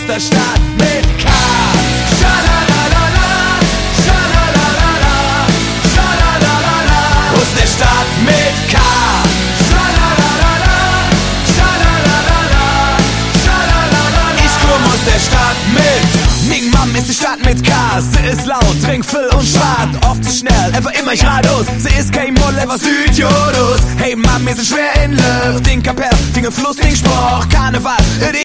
aus der Stadt mit K. Schalalalala, schalalalala, schalalalala. Aus der Stadt mit K. Schalalalala, schalalalala, schalalalala. Ich komm aus der Stadt mit Ming Mam ist die Stadt mit K. Sie ist laut, trink viel und schwart, oft zu schnell, einfach immer geradeaus. Sie ist kein Moll, was Südjodus. Hey Mam, wir sind schwer in Luft, den Kapell, den Fluss, den Spruch, Karneval,